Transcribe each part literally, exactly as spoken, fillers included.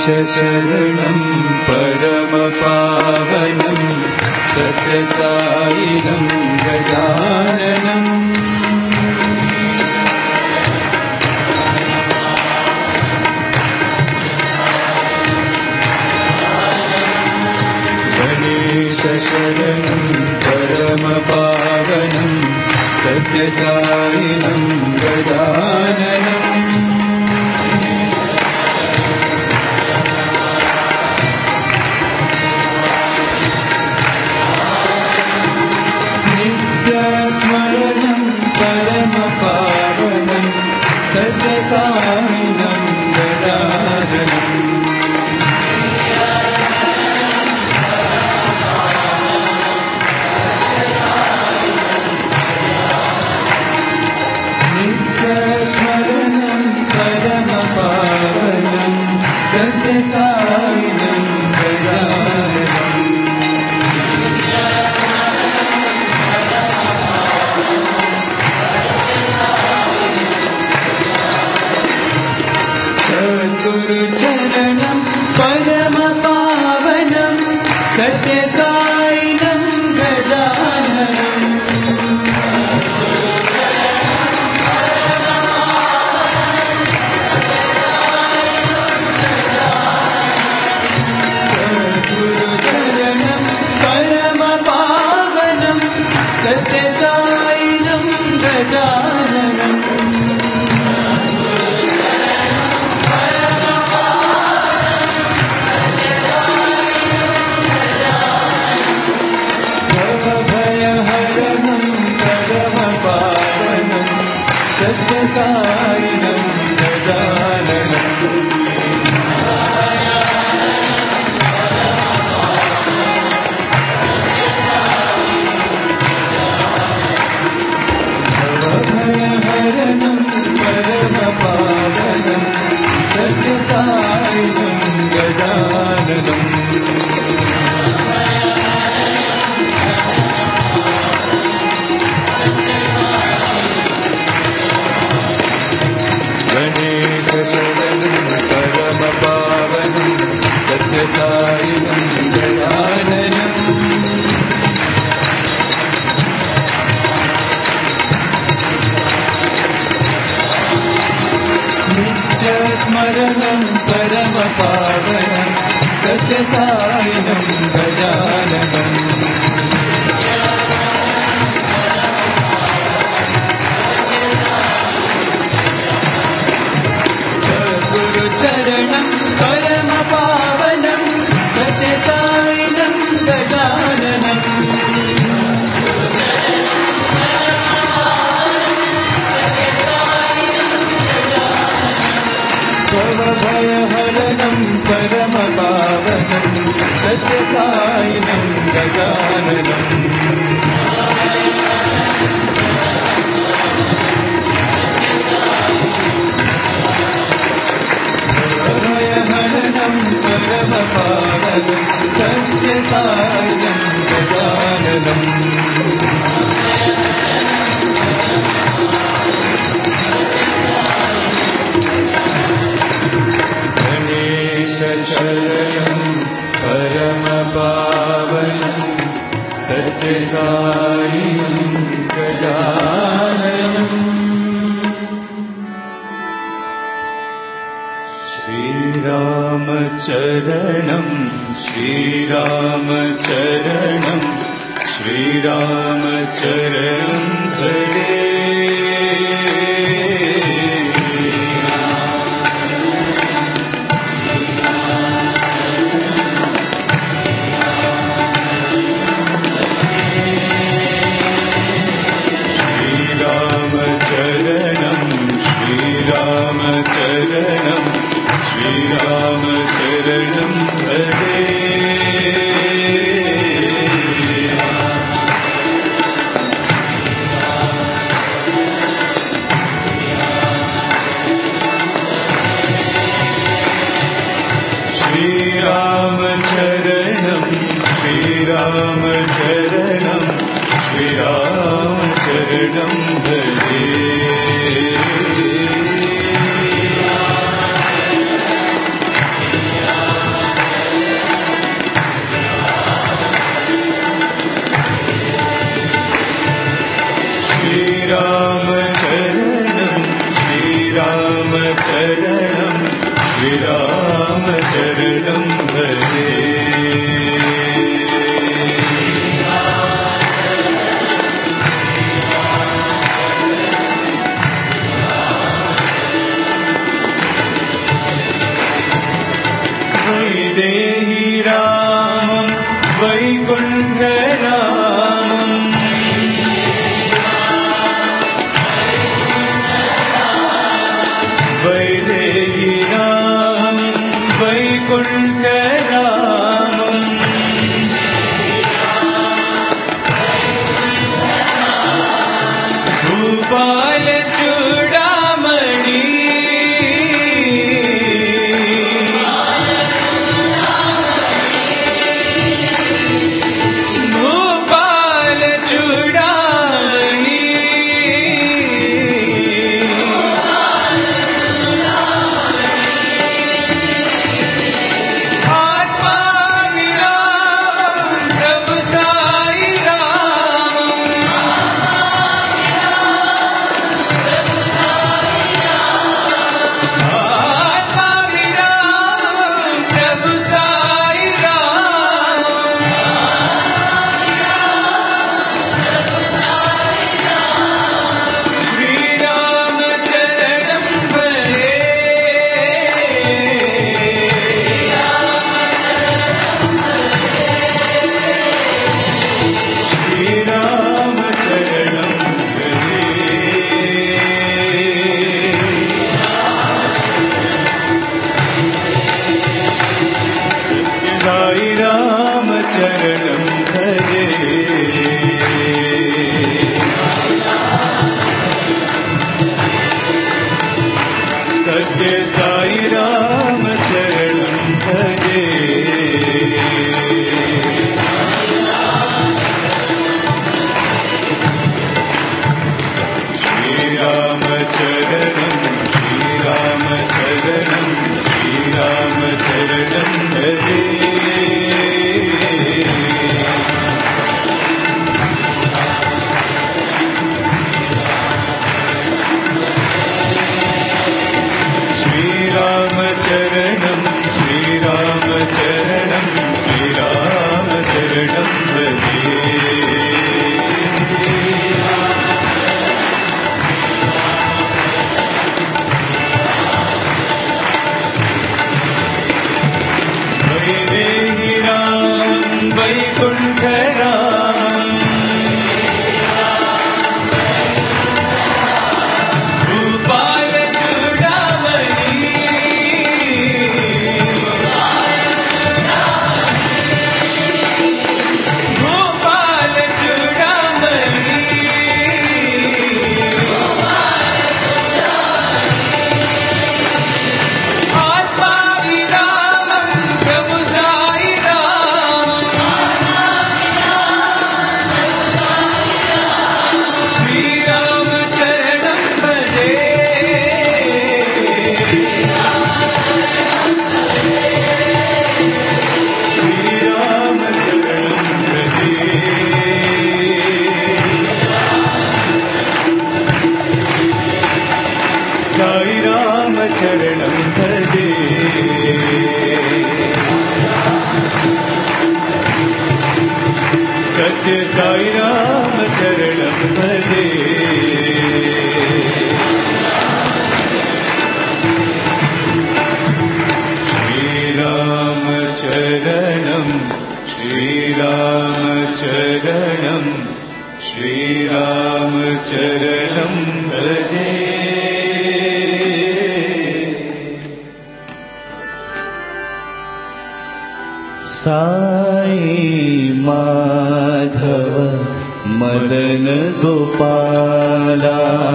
शरणं परमपावनं सत्यसायिनं गजाननम् गणेश शरणं परमपावनं सत्यसायिनं गजाननम् नित्यस्मरणं परमपावनं सत्यसायिनं गजाननम् नित्यस्मरणं परमपावनं सत्यसायिनं गजाननम् सद्गुरुचरणं परमपावनं सत्यसायिनं गजाननम् सद्गुरुचरणं परमपावनं सत्यसायिनं गजाननम् भवभयहरणं परमपावनं सत्यसायिनं गजाननम् भवभयहरणं परमपावनं सत्यसायिनं गजाननम् गणेश शरणं परमपावनं सत्यसायिनं गजाननम् नित्यस्मरणं परमपावनं सत्यसायिनं गजाननम् सद्गुरुचरणं परमपावनं सत्यसायिनं गजाननम् भवभयहरणं परमपावनं सत्यसायिनं गजाननम् भवभयहरणं परमपावनं सत्यसायिनं गजाननम् शरणं परमपावनं सत्यसायिनं गजाननम् श्रीरामचरणं श्रीरामचरणं श्रीरामचरणं भजे श्रीरामचरणं श्रीरामचरणं भजे श्रीरामचरणं श्रीरामचरणं श्रीरामचरणं भजे सत्य साई राम चरणं भजे श्री राम चरणं श्री राम चरणं श्री राम चरणं भजे चरणं श्रीराम चरणं श्रीराम चरणं भजे वैदेहि राम वैकुण्ठ राम भूपाल चरणं भजे सत्य साई राम चरणं भजे श्रीराम चरणं श्रीराम चरणं श्रीराम चरणं भजे साई माधव मदन गोपाला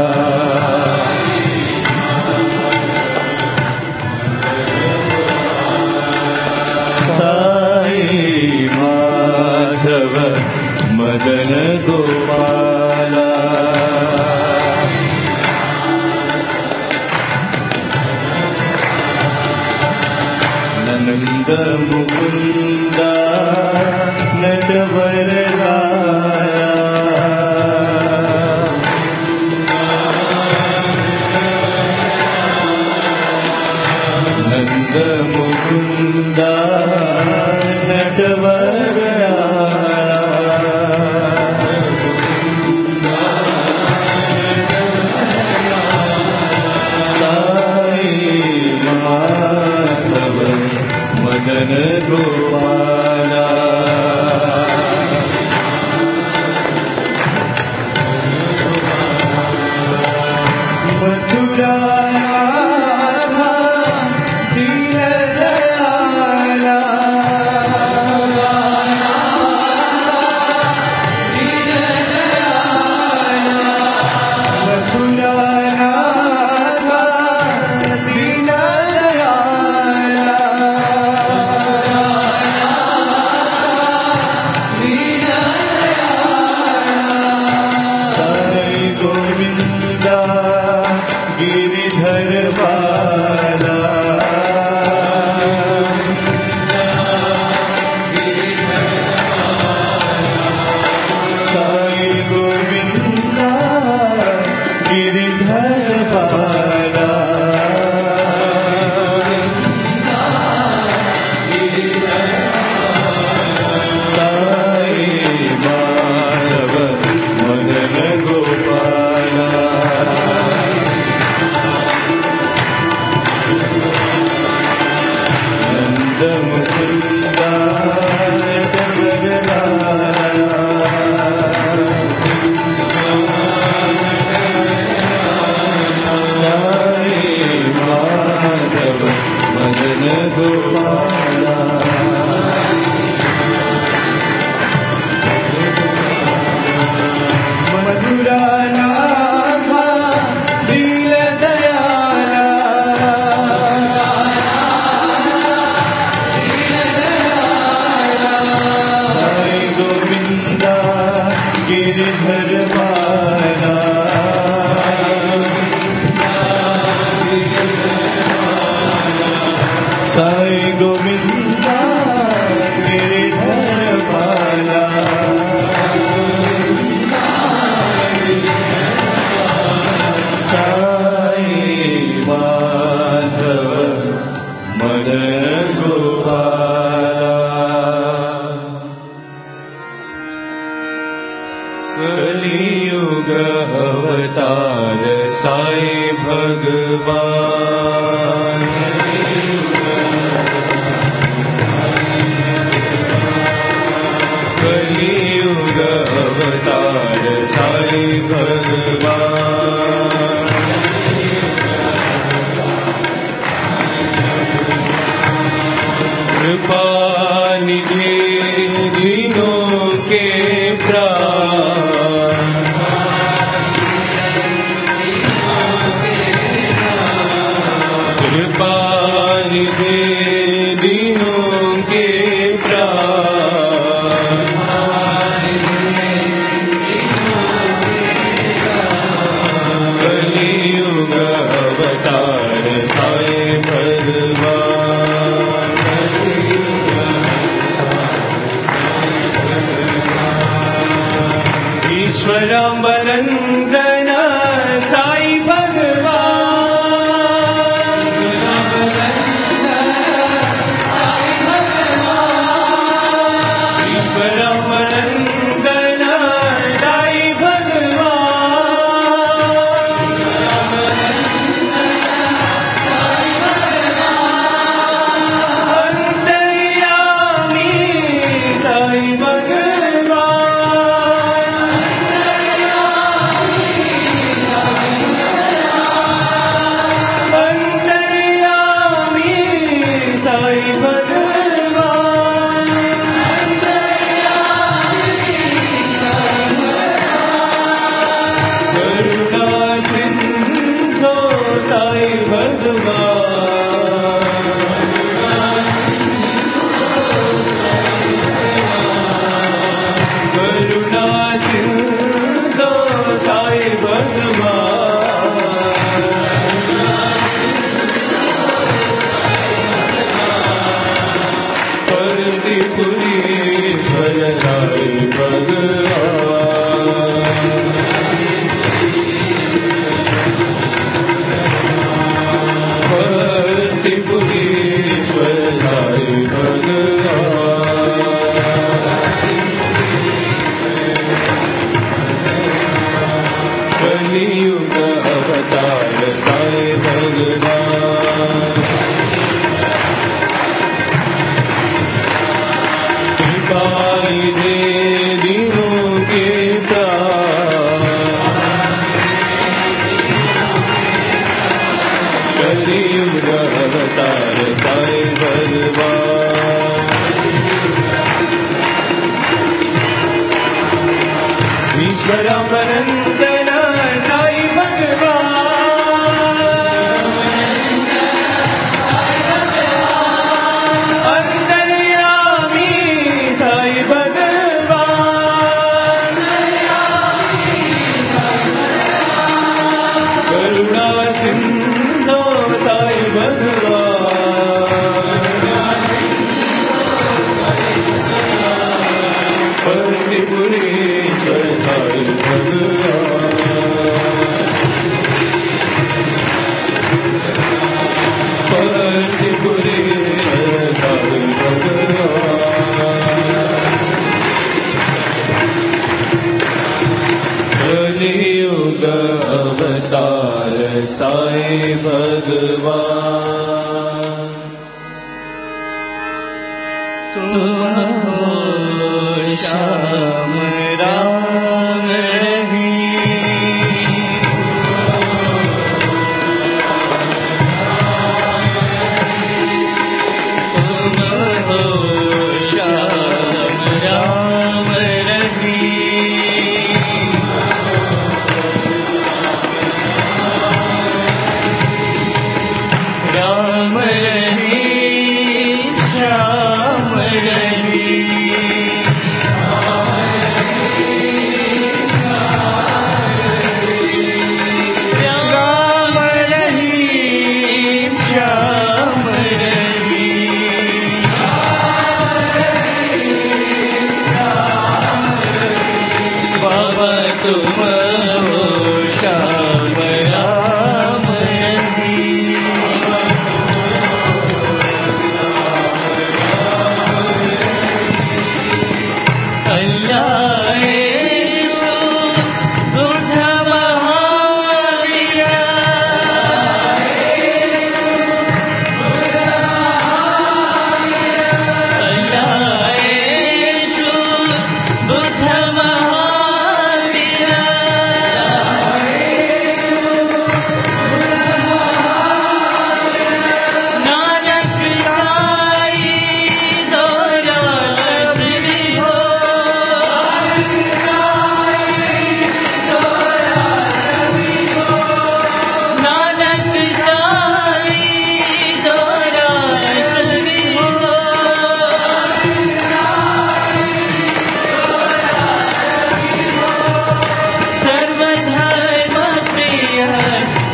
साई माधव मदन गोपाला नंद मुकुंद नटवर राया नंद मुकुंद नटवर साई माधव मदन गोपाल साई भगवान कलियुग अवतार साई भगवान कृपा निधि दीनों के प्राण कृपा निधि दीनों के प्राण कलियुग अवतार साई भगवान ईश्वरावनंदन साई भगवान ईश्वरावनंदन साई भगवान अंतर्यामी साई भगवान अंतर्यामी साई भगवान करुणा सिंधु साई भगवान करुणा सिंधु साई भगवान परदिपुरीश्वर साई भगवान परदिपुरीश्वर साई भगवान कलियुग अवतार साई भगवान कृपा निधि दीनों के प्राण कलियुग अवतार साई भगवान ईश्वरावनंदन साई भगवान अंतर्यामी साई भगवान करुणा सिंधु साई भगवान परदिपुरीश्वर साई भगवान परदिपुरीश्वर साई भगवान कलियुग अवतार साई भगवान तुम हो श्याम राम तुम हो श्याम राम रही राम रही श्याम रही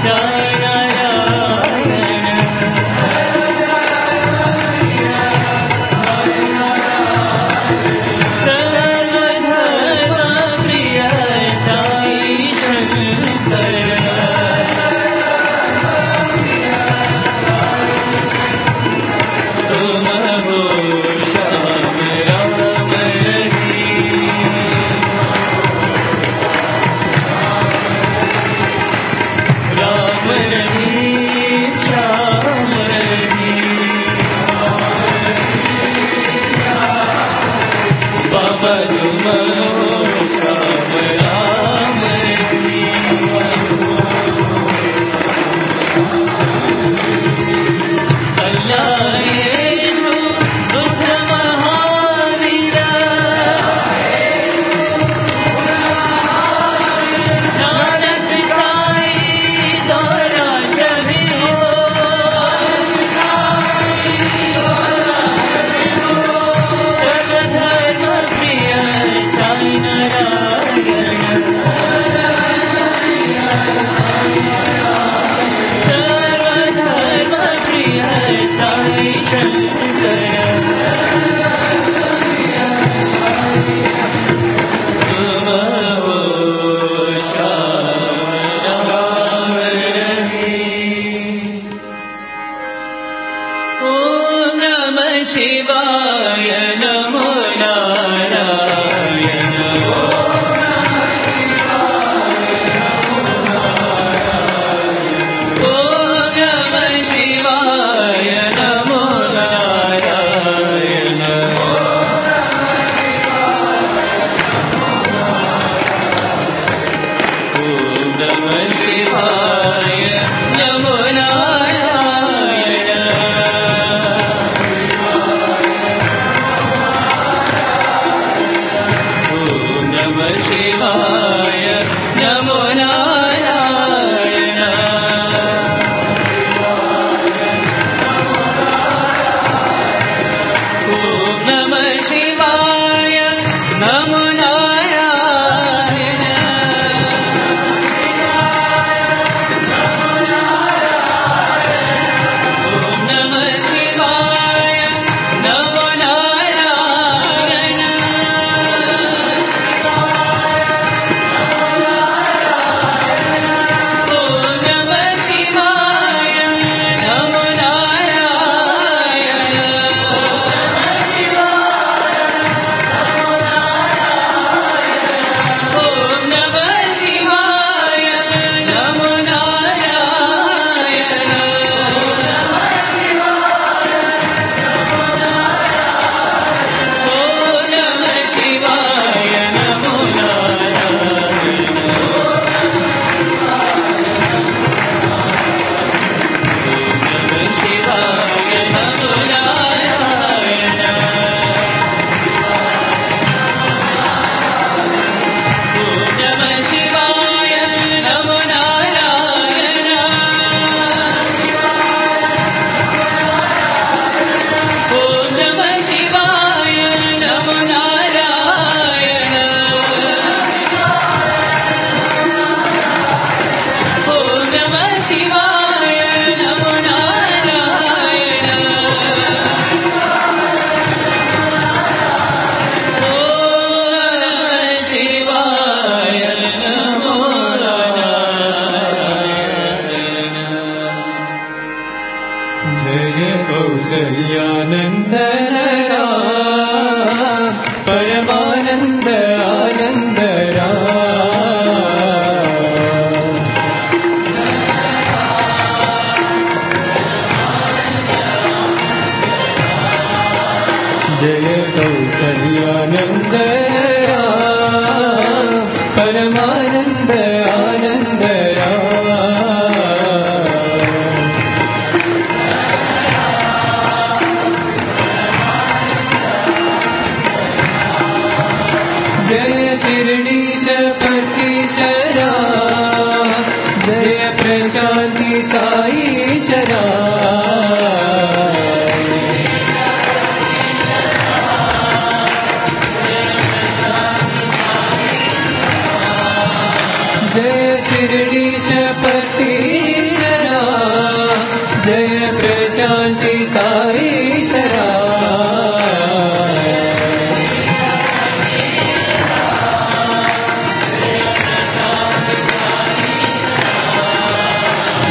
शिरडी शपति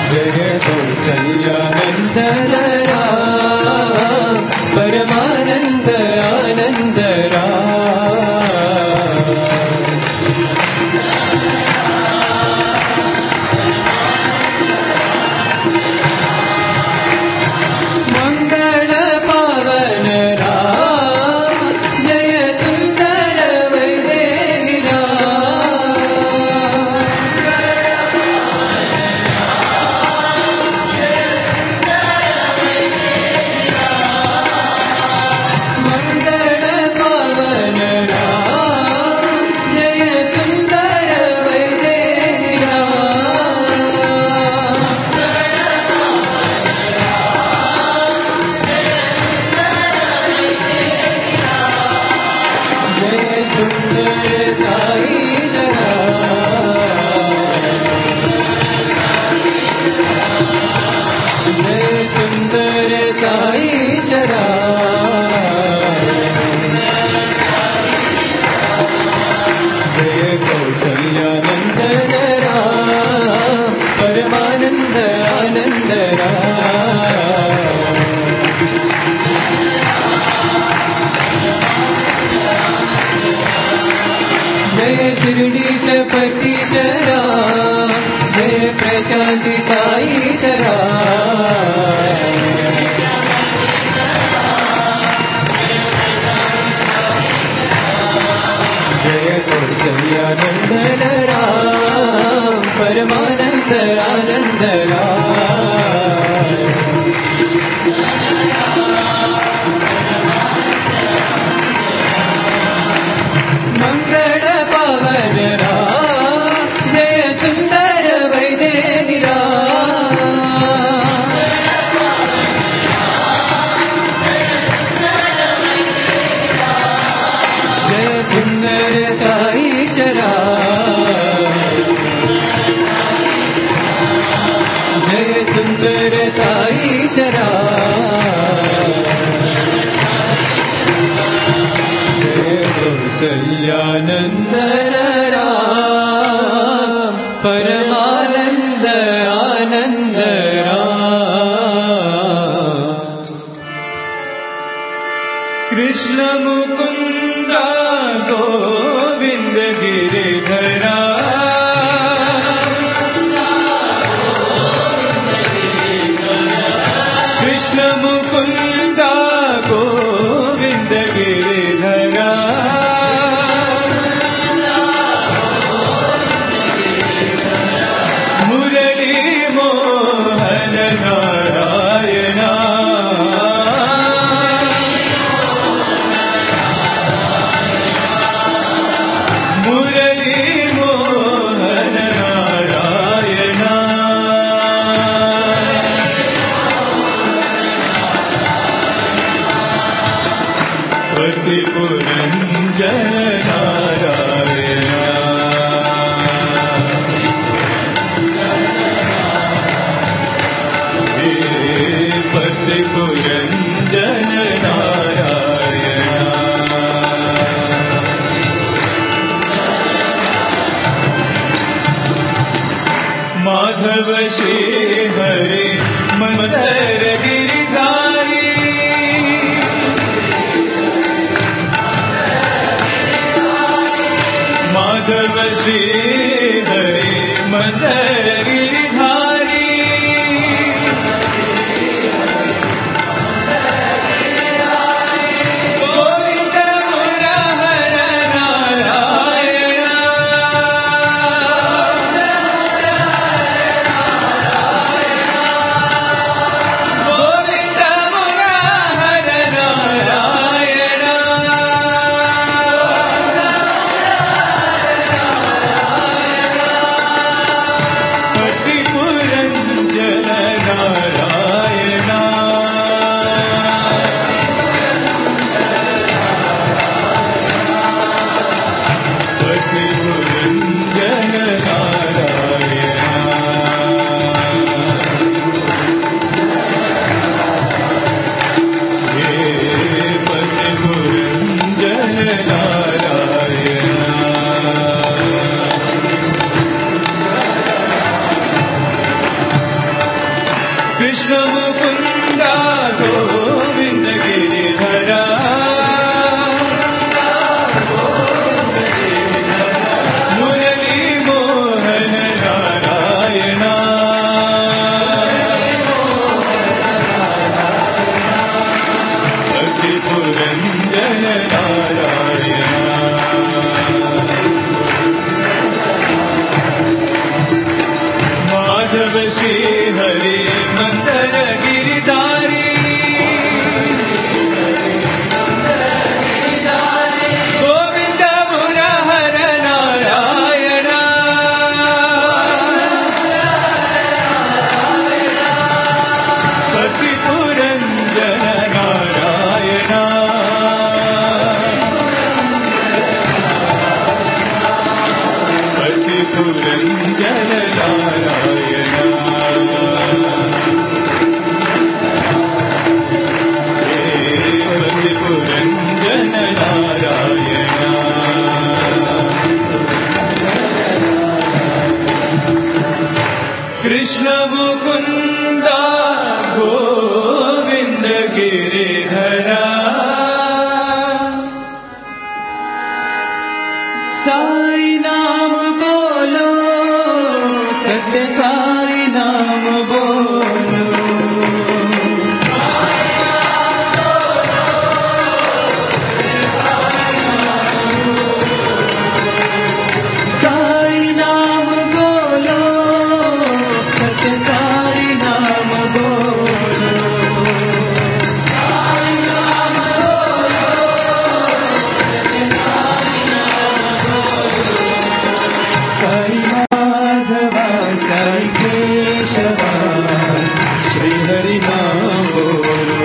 जय कौसल्यानंदन राम परमानंद आनंद शांति साई शरा जय कौसल्यानंदन राम परमानंद आनंद मंगल पवन राम जय सुंदर वैदेही सुंदर साई शरा जय सुंदर साई शरा जय कौसल्यानंदन राम परमानंद आनंद कृष्ण मुकुंद गोविंद गिरिधरा कृष्ण मुकुंद गोविंद गिरिधरा मुरली मोहन नारायणा पुरंजन नारायण पति पुरंजन नारायण माधव श्री हरे मंदर गिरिधारी माधव श्री हरे मंदर गिरिधारी गोविंद मुरहर नारायण गोविंद मुरहर नारायण कृष्ण मुकुंद गोविंद गिरिधरा मुरली मोहन नारायण भक्ति पुरंजन नारायण माधव श्री हरि मंदर गिरिधारी गोविंद मुरहर नारायण भक्ति पुरंजन नारायण भक्ति पुरंजन नारायण भक्ति पुरंजन नारायण कृष्ण मुकुंद गोविंद गिरिधरा साई नाम बोलो सत्य साई नाम बोलो साई नाम बोलो सत्य साई नाम बोलो साई नाम साई माधवा साई केशवा श्री हरि नाम बोलो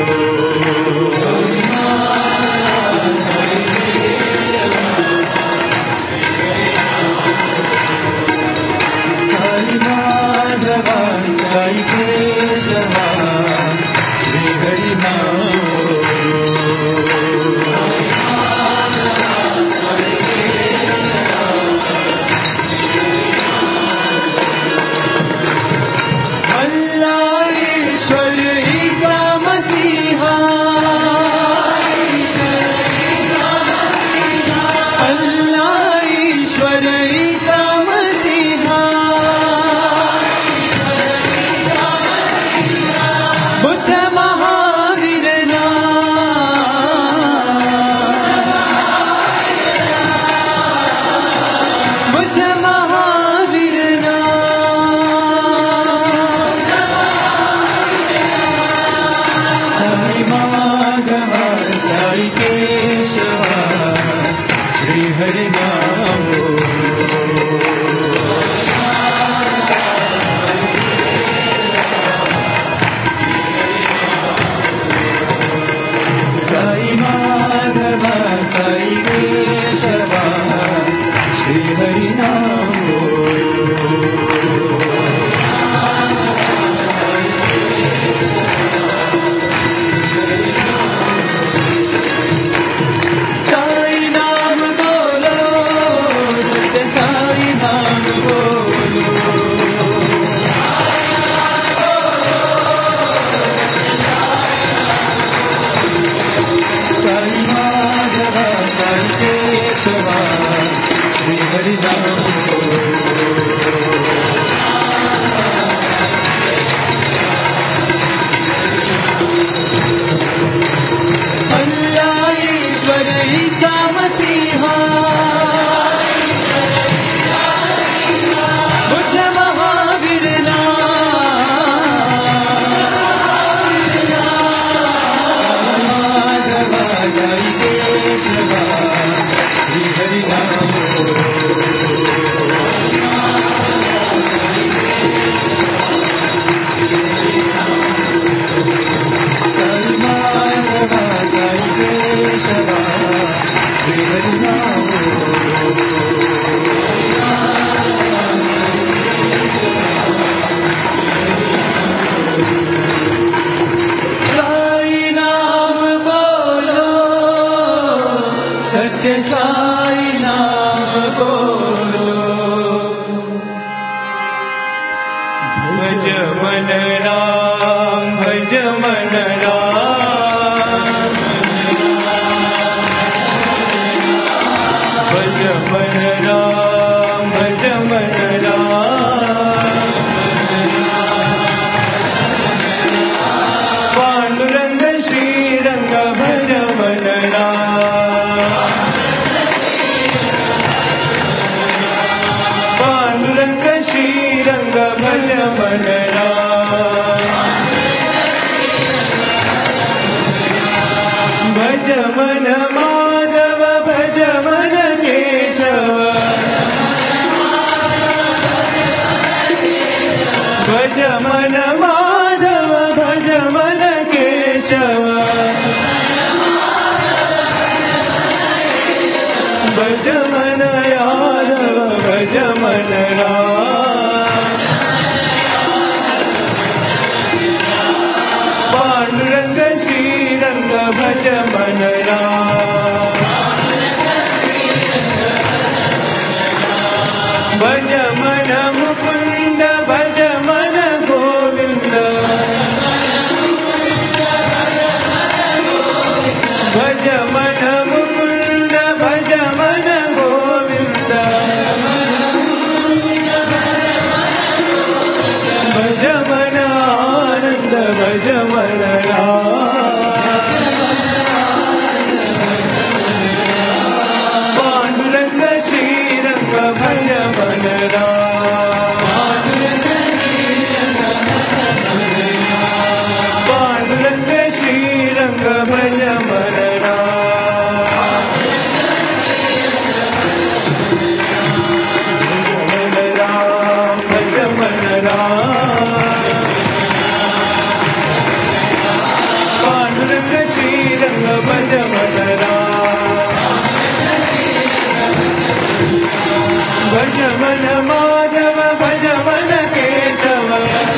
साई माधवा साई केशवा श्री हरि नाम अल्लाह ईश्वर ईसा मसीहा अल्लाह ईश्वर ईसा मसीहा बुद्ध महावीर बुद्ध महावीर साई माधवा साई केशवा श्री हरि नाम साई माधवा साई केशवा श्री हरि नाम साई नाम बोलो सत्य साई नाम बोलो साई माधवा साई केशवा श्री हरि नाम बोलो अल्लाह ईश्वर ईसा मसीहा बुद्ध महावीर माधवा साई केशवा श्री हरि नाम साई माधवा साई केशवा श्री हरि नाम साई नाम बोलो सत्य साई नाम बोलो भज मन राम मन माधव भज मन केशव भज मन माधव भज मन केशव भज मन यादव भज मन राम पांडुरंग श्रीरंग भज मन राम भज मन मुकुंद भज मन गोविंद भज मन मुकुंद भज मन गोविंद भज मन आनंद भज मन पांडुरंग श्रीरंग भज मन पांडुरंग श्रीरंग भज मन राम भज मन राम पांडुरंग श्रीरंग भज मन राम भज मन माधव भज मन केशव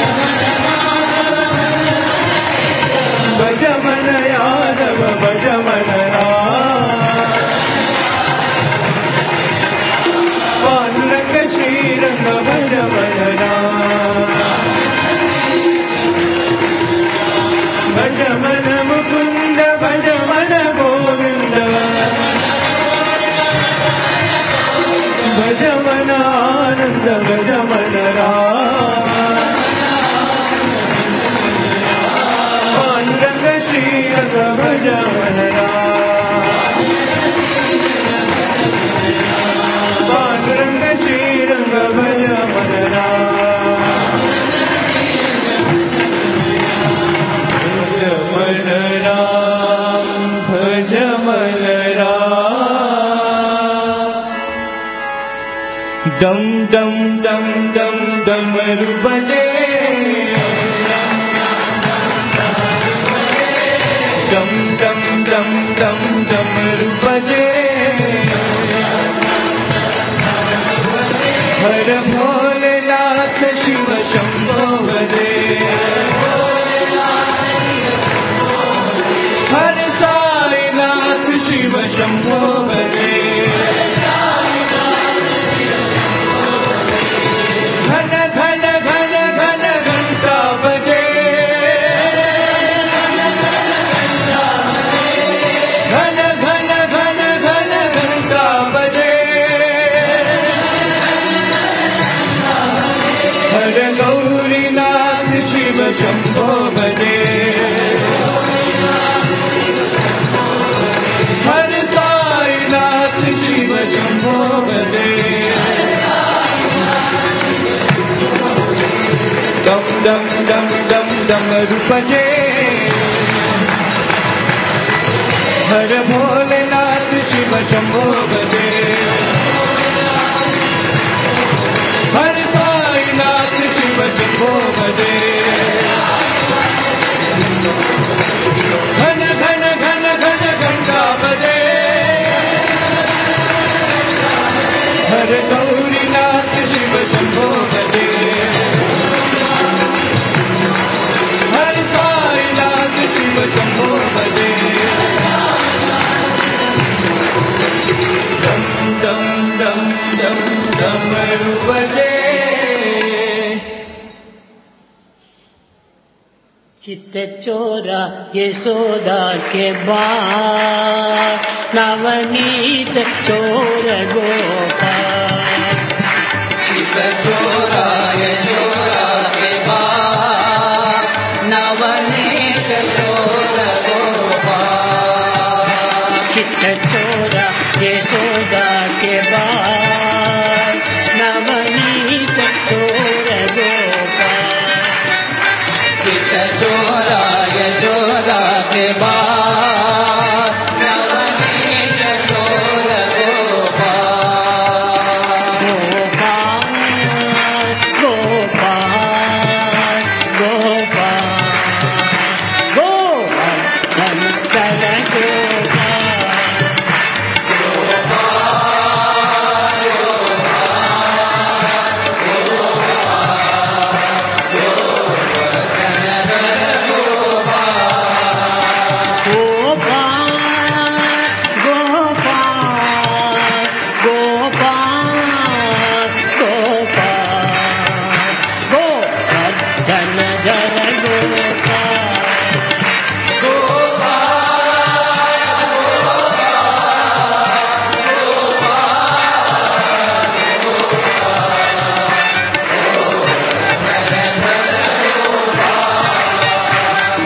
भज मन यादव भज मन राम पांडुरंग श्रीरंग भज मन राम भज मन मुकुंद भज मन गोविंद भज मन आनंद भज मन राम पांडुरंग श्रीरंग भज मन राम पांडुरंग श्रीरंग भज मन राम भज मन राम भज मन राम डम डम डम डम डमरू बजे डम डम डम डम डमरू बजे हर भोलेनाथ शिव शंभो भजे हर साईनाथ शिव शंभो भजे घन घन घन घन घंटा बजे घन घन घन घन घंटा बजे हर गौरीनाथ शिव शंभो भजे हर साईनाथ शिव शंभो भजे डम डम डम डम डमरू बजे हर भोलेनाथ शिव शंभो भजे हर साईनाथ शिव शंभो भजे घन घन घन घन घंटा बजे हर गौरीनाथ शिव शंभो भजे हर साईनाथ शिव शंभो भजे डम डम डम डम डमरू बजे चित्त चोरा यशोदा के बाल नवनीत चोर गोपाल चित्त चोरा यशोदा के बाल नवनीत चोर गोपाल चित्त चोरा यशोदा के बाल नवनीत चोर गोपाल चित्त चोरा यशोदा के बाल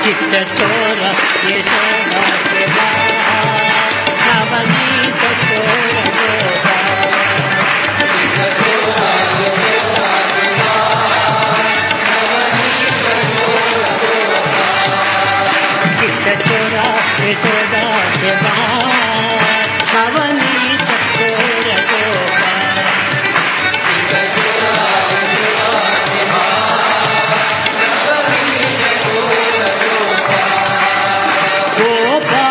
चित्त चोर यशोदा के बाल नवनीत चोर चित्त चोरा यशोदा के बाल नवनीत चोर गोपाल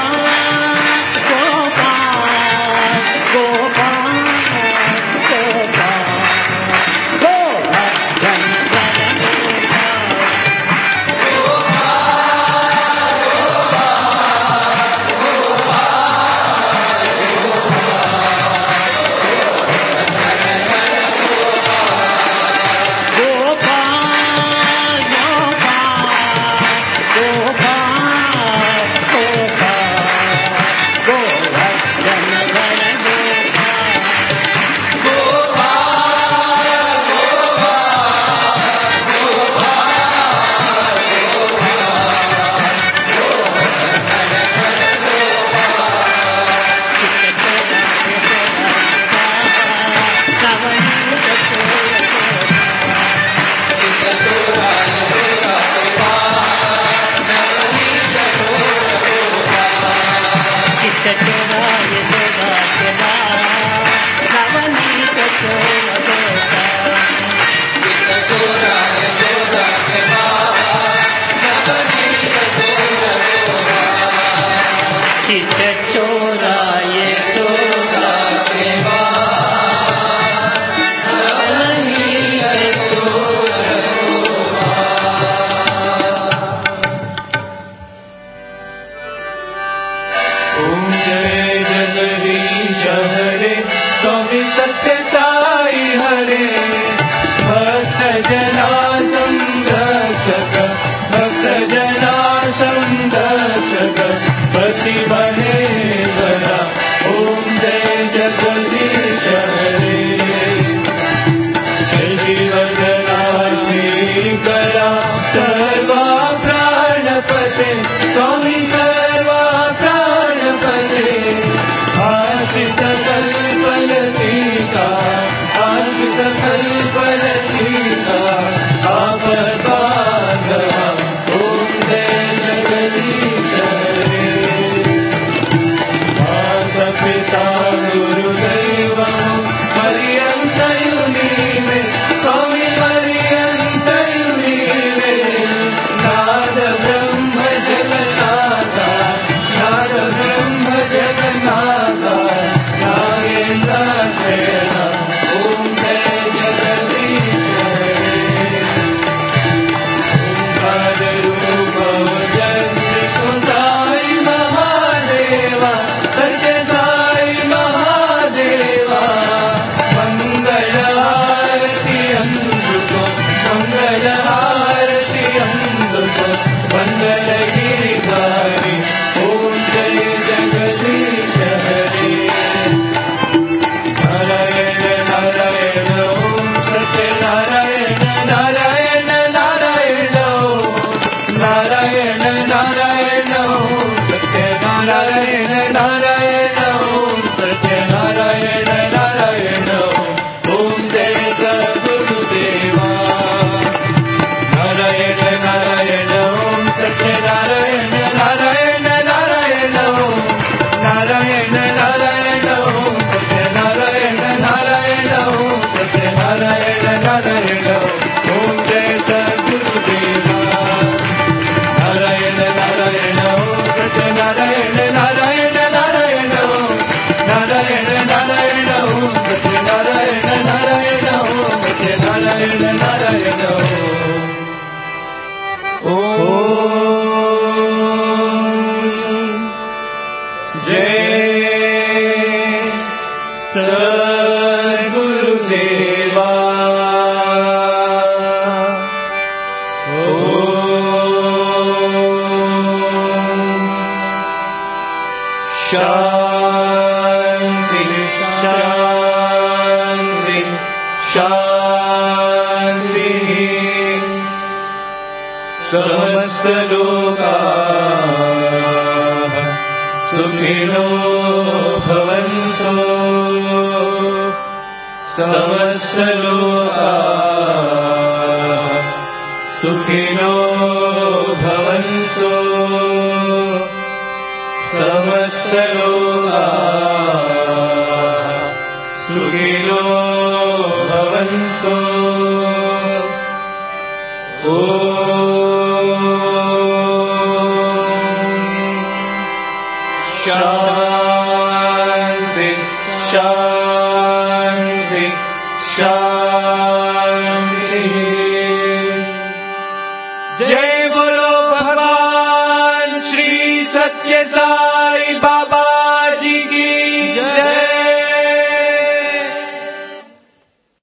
समस्तलोकाः सुखिनो भवन्तु समस्तलोकाः सुखिनो भवन्तु समस्तलोकाः सुखिनो भवन्तु ॐ शान्ति शान्ति शान्ति जय बोलो भगवान श्री सत्य साई बाबा